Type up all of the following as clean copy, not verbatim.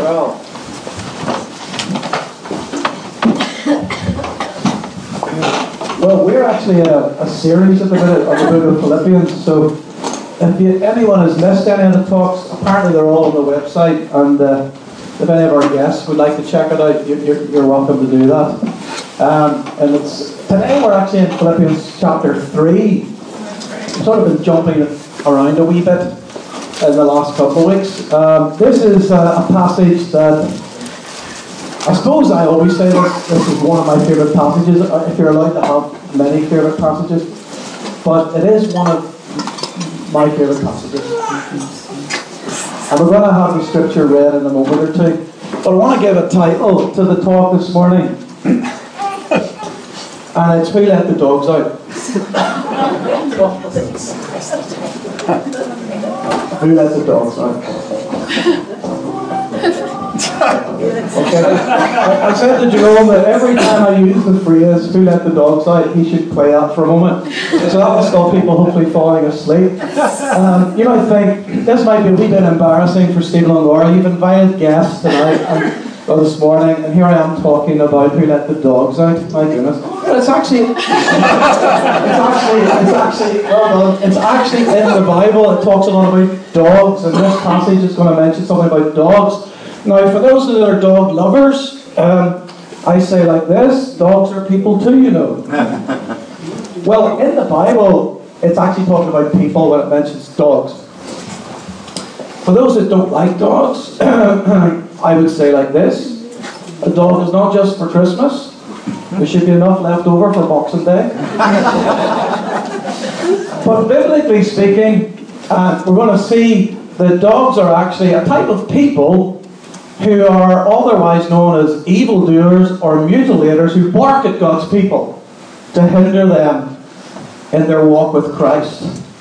Well. Well, we're actually in a series at the minute on the book of Philippians, so if anyone has missed any of the talks, apparently they're all on the website, and if any of our guests would like to check it out, you're welcome to do that. And today we're actually in Philippians chapter 3. I've sort of been jumping around a wee bit in the last couple of weeks. This is a passage that I suppose I always say this is one of my favourite passages, if you're allowed to have many favourite passages, but it is one of my favourite passages. And we're going to have the scripture read in a moment or two, but I want to give a title to the talk this morning, and it's Who Let the Dogs Out? Who let the dogs out? Okay, I said to Jerome that every time I use the phrase "who let the dogs out," he should play that for a moment, so that will stop people hopefully falling asleep. You might think this might be a wee bit embarrassing for Stephen and Laura. You've invited guests tonight or this morning, and here I am talking about who let the dogs out. My goodness, but it's actually in the Bible. It talks a lot about dogs, and this passage is going to mention something about dogs. Now, for those that are dog lovers, I say like this: dogs are people too, you know. Well, in the Bible, it's actually talking about people when it mentions dogs. For those that don't like dogs, I would say like this: a dog is not just for Christmas. There should be enough left over for Boxing Day. But biblically speaking, we're going to see that dogs are actually a type of people who are otherwise known as evildoers or mutilators who bark at God's people to hinder them in their walk with Christ.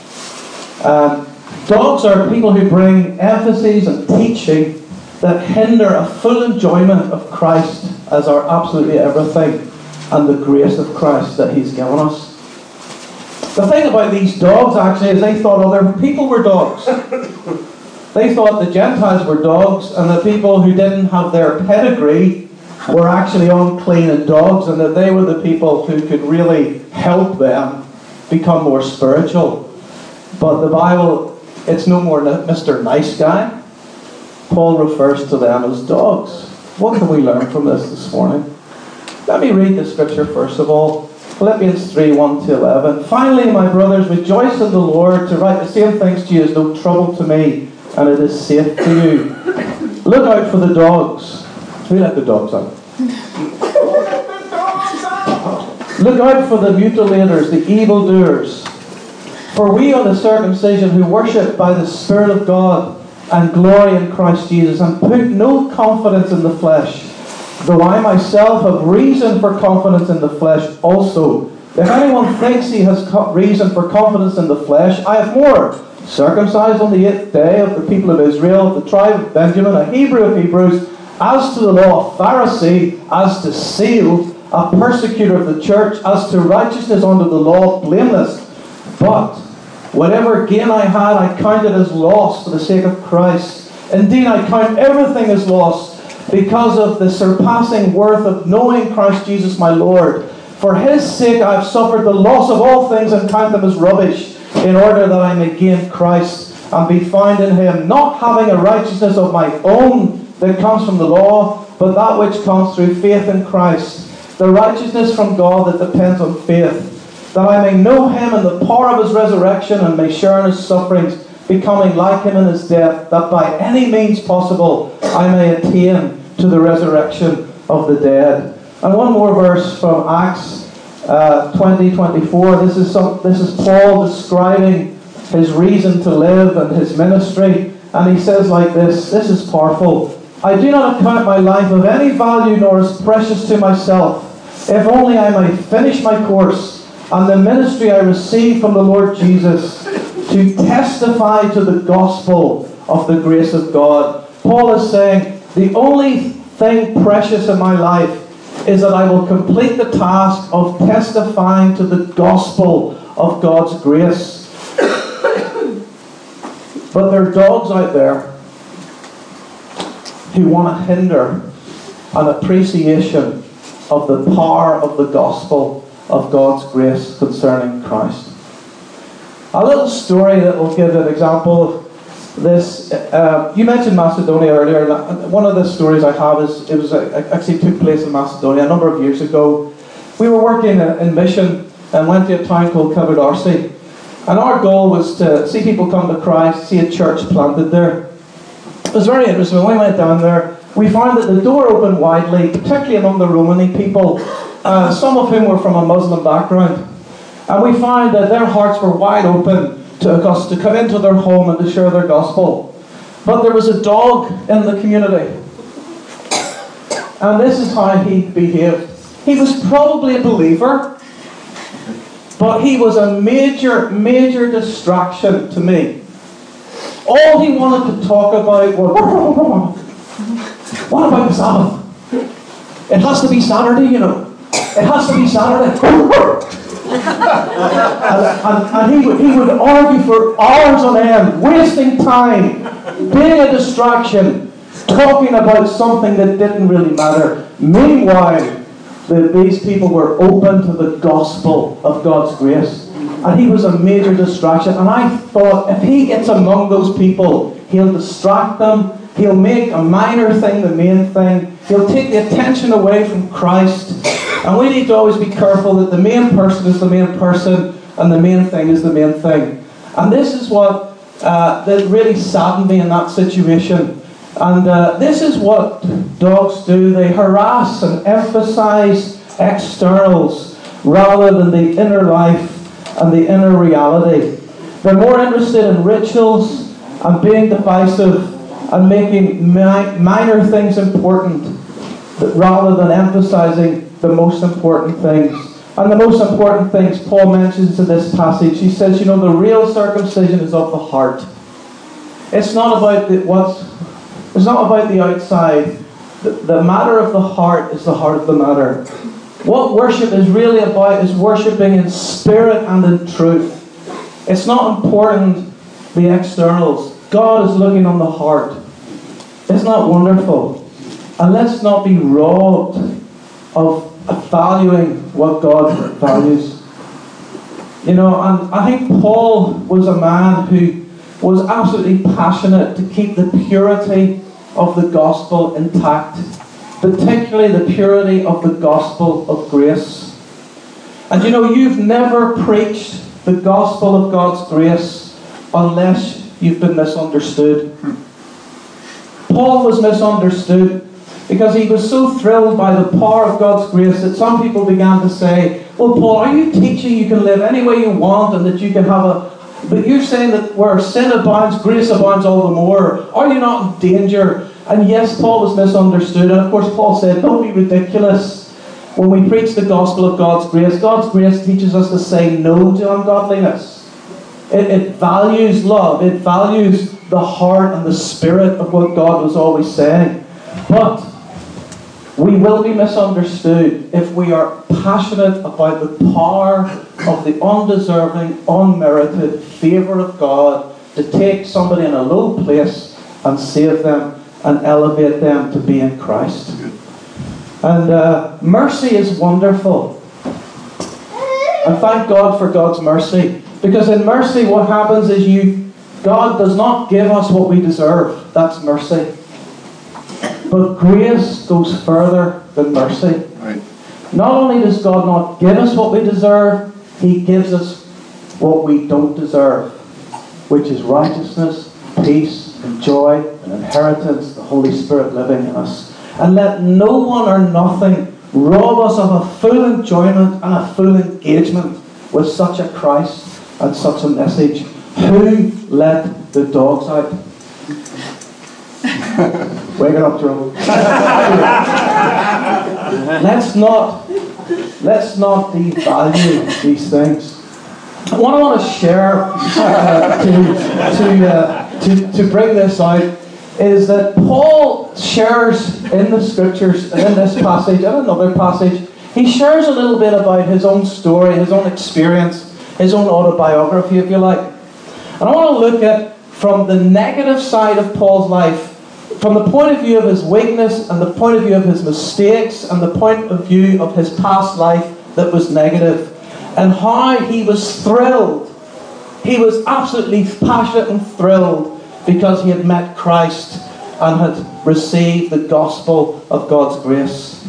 Dogs are people who bring emphases and teaching that hinder a full enjoyment of Christ as our absolutely everything and the grace of Christ that He's given us. The thing about these dogs actually is they thought other people were dogs. They thought the Gentiles were dogs, and the people who didn't have their pedigree were actually unclean and dogs, and that they were the people who could really help them become more spiritual. But the Bible, it's no more Mr. Nice Guy. Paul refers to them as dogs. What can we learn from this morning? Let me read the scripture first of all. Philippians 3, 1-11. Finally, my brothers, rejoice in the Lord. To write the same things to you is no trouble to me, and it is safe to you. Look out for the dogs. Who let the dogs out? Look out for the mutilators, the evildoers. For we are the circumcision who worship by the Spirit of God and glory in Christ Jesus, and put no confidence in the flesh, though I myself have reason for confidence in the flesh also. If anyone thinks he has reason for confidence in the flesh, I have more. Circumcised on the 8th day of the people of Israel, of the tribe of Benjamin, a Hebrew of Hebrews, as to the law, a Pharisee, as to seal, a persecutor of the church, as to righteousness under the law, blameless. But whatever gain I had, I counted as loss for the sake of Christ. Indeed, I count everything as loss because of the surpassing worth of knowing Christ Jesus my Lord. For His sake I have suffered the loss of all things and count them as rubbish, in order that I may gain Christ and be found in Him, not having a righteousness of my own that comes from the law, but that which comes through faith in Christ, the righteousness from God that depends on faith, that I may know Him and the power of His resurrection, and may share in His sufferings, becoming like Him in His death, that by any means possible I may attain to the resurrection of the dead. And one more verse from Acts 20:24. This is Paul describing his reason to live and his ministry, and he says like this. This is powerful. I do not account my life of any value, nor as precious to myself, if only I may finish my course and the ministry I received from the Lord Jesus, to testify to the gospel of the grace of God. Paul is saying, the only thing precious in my life is that I will complete the task of testifying to the gospel of God's grace. But there are dogs out there who want to hinder an appreciation of the power of the gospel of God's grace concerning Christ. A little story that will give an example of this. You mentioned Macedonia earlier. One of the stories I have is actually took place in Macedonia a number of years ago. We were working in mission and went to a town called Kavadarci. And our goal was to see people come to Christ, see a church planted there. It was very interesting. When we went down there, we found that the door opened widely, particularly among the Romani people, some of whom were from a Muslim background. And we found that their hearts were wide open to us to come into their home and to share their gospel. But there was a dog in the community. And this is how he behaved. He was probably a believer, but he was a major, major distraction to me. All he wanted to talk about was, what about the Sabbath? It has to be Saturday, you know. It has to be Saturday. and he would argue for hours on end, wasting time, being a distraction, talking about something that didn't really matter. Meanwhile, these people were open to the gospel of God's grace. And he was a major distraction. And I thought, if he gets among those people, he'll distract them. He'll make a minor thing the main thing. He'll take the attention away from Christ. And we need to always be careful that the main person is the main person and the main thing is the main thing. And this is what that really saddened me in that situation. And this is what dogs do. They harass and emphasize externals rather than the inner life and the inner reality. They're more interested in rituals and being divisive and making minor things important rather than emphasizing the most important things. And the most important things Paul mentions in this passage, he says, the real circumcision is of the heart. It's not about the outside. The matter of the heart is the heart of the matter. What worship is really about is worshipping in spirit and in truth. It's not important the externals. God is looking on the heart. Isn't that wonderful? And let's not be robbed of valuing what God values. And I think Paul was a man who was absolutely passionate to keep the purity of the gospel intact, particularly the purity of the gospel of grace. And you've never preached the gospel of God's grace unless you've been misunderstood. Paul was misunderstood because he was so thrilled by the power of God's grace that some people began to say, well, Paul, are you teaching you can live any way you want and that you can have but you're saying that where sin abounds, grace abounds all the more. Are you not in danger? And yes, Paul was misunderstood. And of course, Paul said, don't be ridiculous. When we preach the gospel of God's grace teaches us to say no to ungodliness. It values love. It values the heart and the spirit of what God was always saying. But we will be misunderstood if we are passionate about the power of the undeserving, unmerited favour of God to take somebody in a low place and save them and elevate them to be in Christ. And mercy is wonderful. And thank God for God's mercy. Because in mercy what happens is God does not give us what we deserve. That's mercy. But grace goes further than mercy. Right. Not only does God not give us what we deserve, He gives us what we don't deserve, which is righteousness, peace, and joy, and inheritance, the Holy Spirit living in us. And let no one or nothing rob us of a full enjoyment and a full engagement with such a Christ and such a message. Who let the dogs out? Wake it up, Joe. Let's not devalue these things. What I want to share to bring this out is that Paul shares in the scriptures, in this passage and another passage, he shares a little bit about his own story, his own experience, his own autobiography, if you like. And I want to look at from the negative side of Paul's life from the point of view of his weakness and the point of view of his mistakes and the point of view of his past life that was negative, and how he was thrilled. He was absolutely passionate and thrilled because he had met Christ and had received the gospel of God's grace.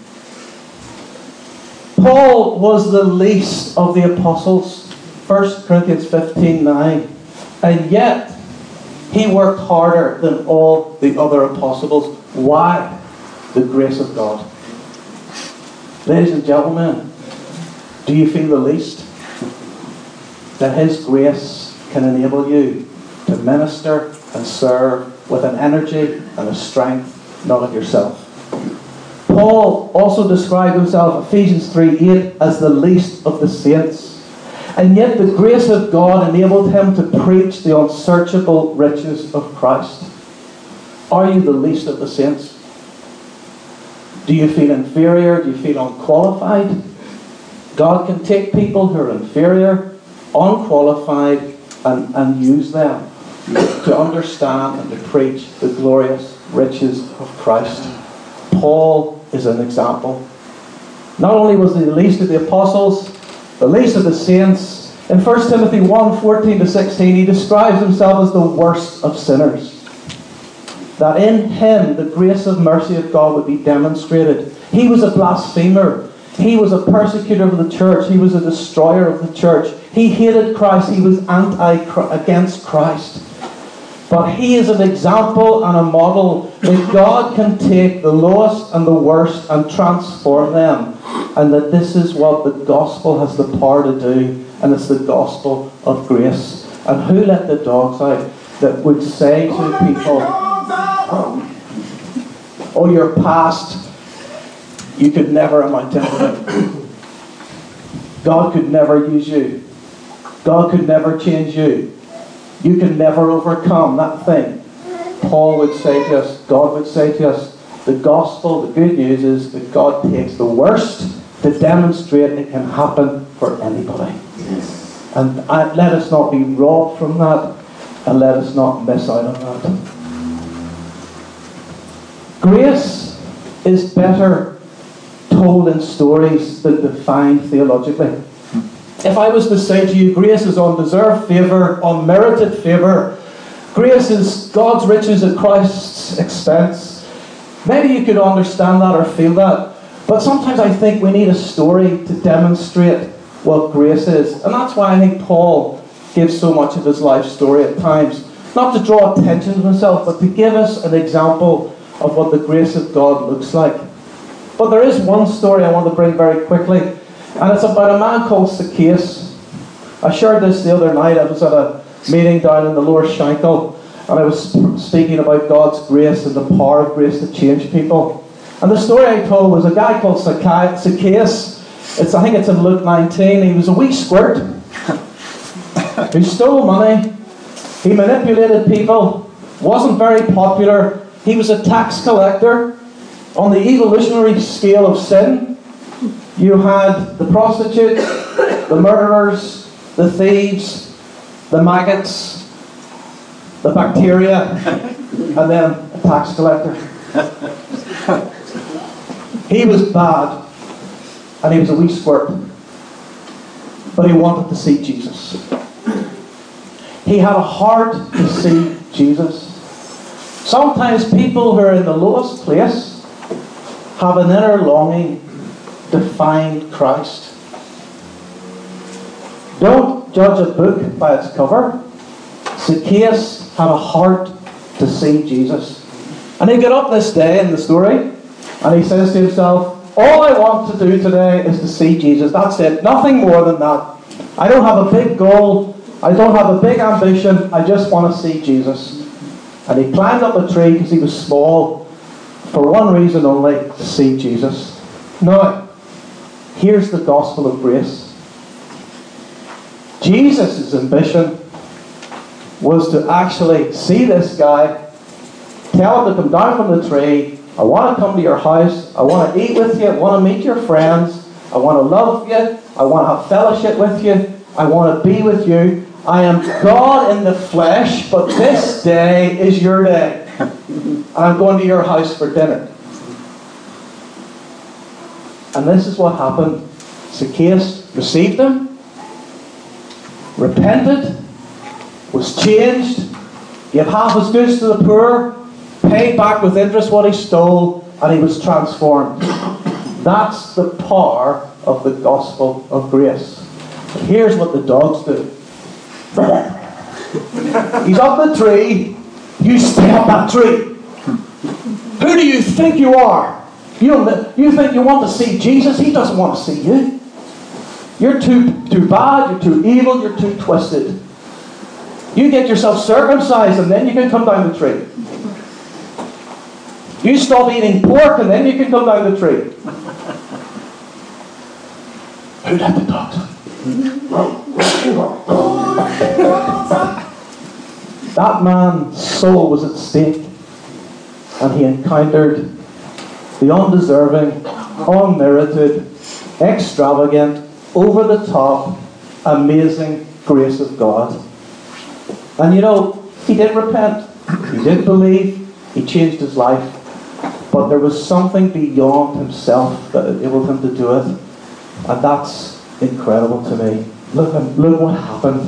Paul was the least of the apostles, 1 Corinthians 15:9, and yet he worked harder than all the other apostles. Why? The grace of God. Ladies and gentlemen, do you feel the least? That His grace can enable you to minister and serve with an energy and a strength not of yourself. Paul also described himself, Ephesians 3:8, as the least of the saints. And yet the grace of God enabled him to preach the unsearchable riches of Christ. Are you the least of the saints? Do you feel inferior? Do you feel unqualified? God can take people who are inferior, unqualified, and use them to understand and to preach the glorious riches of Christ. Paul is an example. Not only was he the least of the apostles, the least of the saints, in 1 Timothy 1:14-16, he describes himself as the worst of sinners. That in him the grace of mercy of God would be demonstrated. He was a blasphemer. He was a persecutor of the church. He was a destroyer of the church. He hated Christ. He was against Christ. But he is an example and a model that God can take the lowest and the worst and transform them. And that this is what the gospel has the power to do. And it's the gospel of grace. And who let the dogs out that would say to people, oh, your past, you could never amount to anything. God could never use you. God could never change you. You can never overcome that thing. Paul would say to us, God would say to us, the gospel, the good news is that God takes the worst to demonstrate it can happen for anybody. And let us not be robbed from that, and let us not miss out on that. Grace is better told in stories than defined theologically. If I was to say to you, grace is undeserved favour, unmerited favour, grace is God's riches at Christ's expense, maybe you could understand that or feel that. But sometimes I think we need a story to demonstrate what grace is. And that's why I think Paul gives so much of his life story at times. Not to draw attention to himself, but to give us an example of what the grace of God looks like. But there is one story I want to bring very quickly. And it's about a man called Zacchaeus. I shared this the other night. I was at a meeting down in the Lower Shankill. And I was speaking about God's grace and the power of grace to change people. And the story I told was a guy called Zacchaeus. I think it's in Luke 19. He was a wee squirt who stole money. He manipulated people. Wasn't very popular. He was a tax collector. On the evolutionary scale of sin, you had the prostitutes, the murderers, the thieves, the maggots, the bacteria, and then a tax collector. He was bad, and he was a wee squirt, but he wanted to see Jesus. He had a heart to see Jesus. Sometimes people who are in the lowest place have an inner longing to find Christ. Don't judge a book by its cover. Zacchaeus had a heart to see Jesus. And he got up this day in the story, and he says to himself, all I want to do today is to see Jesus. That's it. Nothing more than that. I don't have a big goal. I don't have a big ambition. I just want to see Jesus. And he climbed up a tree because he was small, for one reason only, to see Jesus. Now, here's the gospel of grace. Jesus' ambition was to actually see this guy, tell him to come down from the tree. I want to come to your house. I want to eat with you. I want to meet your friends. I want to love you. I want to have fellowship with you. I want to be with you. I am God in the flesh, but this day is your day. and I'm going to your house for dinner. And this is what happened. Zacchaeus received him, repented, was changed, gave half his goods to the poor, paid back with interest what he stole, and he was transformed. That's the power of the gospel of grace. But here's what the dogs do. He's up the tree. You stay up that tree. Who do you think you are? You think you want to see Jesus? He doesn't want to see you. You're too bad, you're too evil, you're too twisted. You get yourself circumcised and then you can come down the tree. You stop eating pork and then you can come down the tree. Who let the dogs out? That man's soul was at stake, and he encountered the undeserving, unmerited, extravagant, over-the-top, amazing grace of God. And he did repent, he did believe, he changed his life, but there was something beyond himself that enabled him to do it, and that's incredible to me. Look what happened.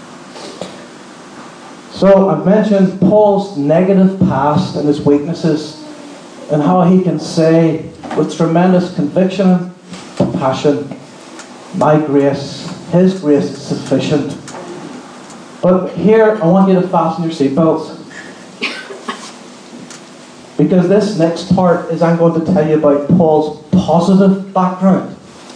So I've mentioned Paul's negative past and his weaknesses, and how he can say with tremendous conviction and compassion, my grace, his grace is sufficient. But here I want you to fasten your seatbelts, because this next part is I'm going to tell you about Paul's positive background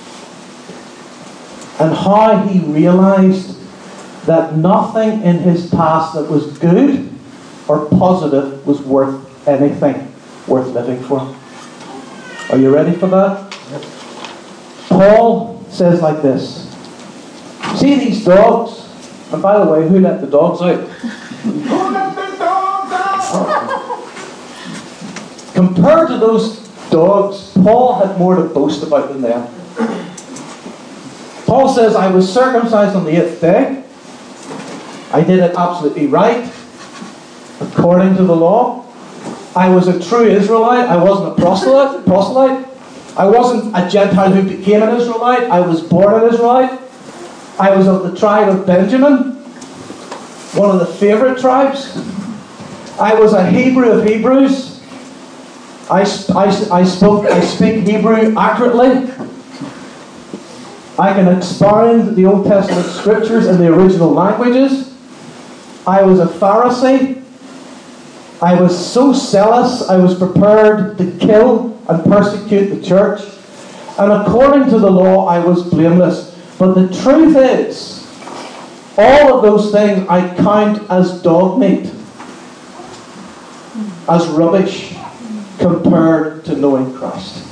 and how he realized that nothing in his past that was good or positive was worth anything worth living for. Are you ready for that? Paul says like this. See these dogs? And by the way, who let the dogs out? Who let the dogs out? Compared to those dogs, Paul had more to boast about than them. Paul says, I was circumcised on the 8th day. I did it absolutely right, according to the law. I was a true Israelite. I wasn't a proselyte. I wasn't a Gentile who became an Israelite. I was born an Israelite. I was of the tribe of Benjamin, one of the favorite tribes. I was a Hebrew of Hebrews. I speak Hebrew accurately. I can expound the Old Testament scriptures in the original languages. I was a Pharisee. I was so zealous, I was prepared to kill and persecute the church. And according to the law, I was blameless. But the truth is, all of those things I count as dog meat, as rubbish, compared to knowing Christ.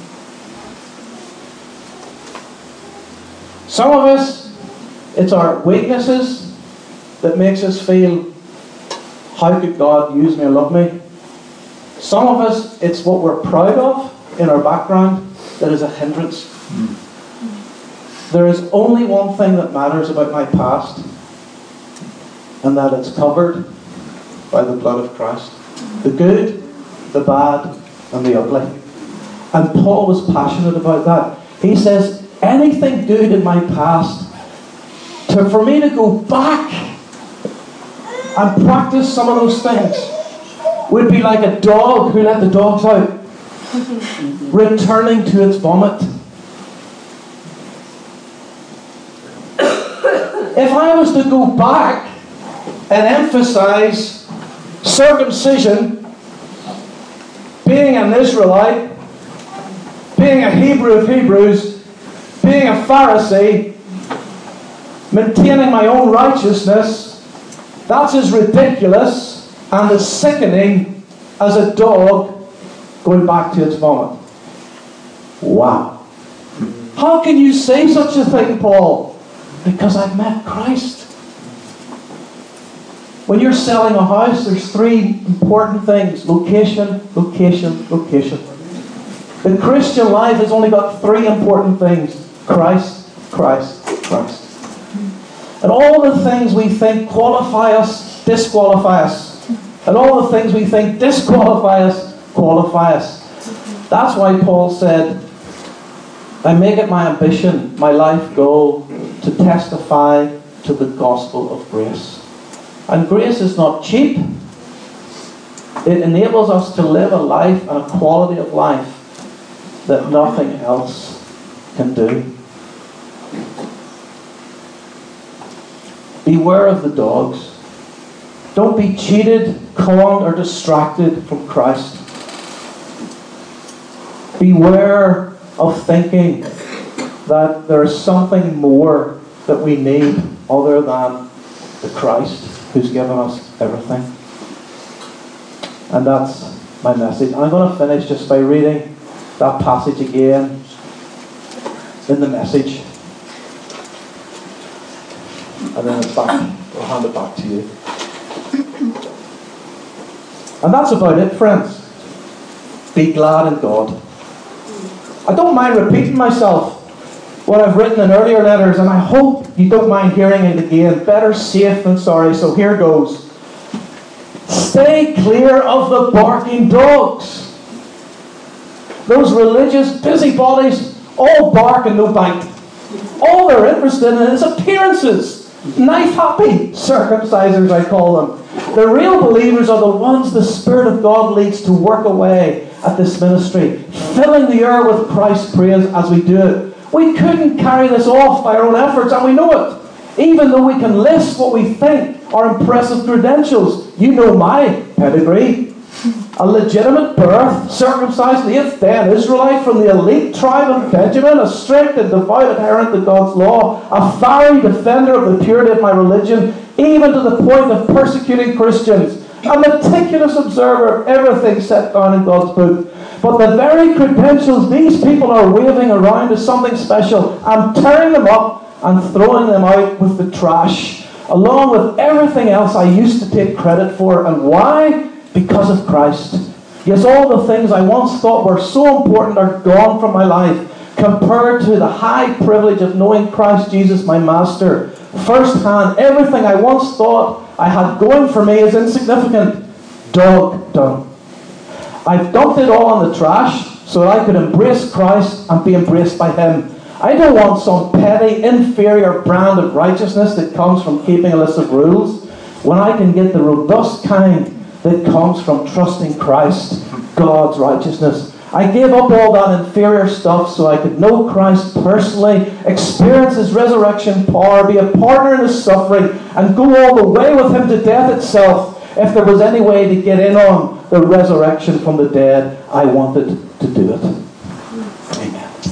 Some of us, it's our weaknesses that makes us feel, how could God use me and love me? Some of us, it's what we're proud of in our background that is a hindrance. There is only one thing that matters about my past, and that it's covered by the blood of Christ. The good, the bad, and the ugly. And Paul was passionate about that. He says, anything good in my past, for me to go back and practice some of those things would be like a dog who let the dogs out, returning to its vomit. If I was to go back and emphasize circumcision, being an Israelite, being a Hebrew of Hebrews, being a Pharisee, maintaining my own righteousness, that's as ridiculous and as sickening as a dog going back to its vomit. Wow. How can you say such a thing, Paul? Because I've met Christ. When you're selling a house, there's 3 important things. Location, location, location. The Christian life has only got 3 important things. Christ, Christ, Christ. And all the things we think qualify us, disqualify us And all the things we think disqualify us, qualify us. That's why Paul said, I make it my ambition, my life goal, to testify to the gospel of grace. And grace is not cheap. It enables us to live a life and a quality of life that nothing else can do. Beware of the dogs. Don't be cheated, conned, or distracted from Christ. Beware of thinking that there is something more that we need other than the Christ who's given us everything. And that's my message. I'm going to finish just by reading that passage again in the Message. And then I'll hand it back to you. And that's about it, friends. Be glad in God. I don't mind repeating myself, what I've written in earlier letters, and I hope you don't mind hearing it again. Better safe than sorry, so here goes. Stay clear of the barking dogs. Those religious busybodies all bark and no bite. All they're interested in is appearances. Knife-happy circumcisers, I call them. The real believers are the ones the Spirit of God leads to work away at this ministry, filling the air with Christ's praise as we do it. We couldn't carry this off by our own efforts, and we know it. Even though we can list what we think are impressive credentials. You know my pedigree. A legitimate birth, circumcised the 8th day, an Israelite from the elite tribe of Benjamin, a strict and devout adherent to God's law, a fiery defender of the purity of my religion, even to the point of persecuting Christians, a meticulous observer of everything set down in God's book. But the very credentials these people are waving around as something special, I'm tearing them up and throwing them out with the trash, along with everything else I used to take credit for. And why? Because of Christ. Yes, all the things I once thought were so important are gone from my life, compared to the high privilege of knowing Christ Jesus, my Master. Firsthand, everything I once thought I had going for me is insignificant. Dog dung. I've dumped it all on the trash so that I could embrace Christ and be embraced by Him. I don't want some petty, inferior brand of righteousness that comes from keeping a list of rules, when I can get the robust kind that comes from trusting Christ, God's righteousness. I gave up all that inferior stuff so I could know Christ personally, experience His resurrection power, be a partner in His suffering, and go all the way with Him to death itself. If there was any way to get in on the resurrection from the dead, I wanted to do it. Amen.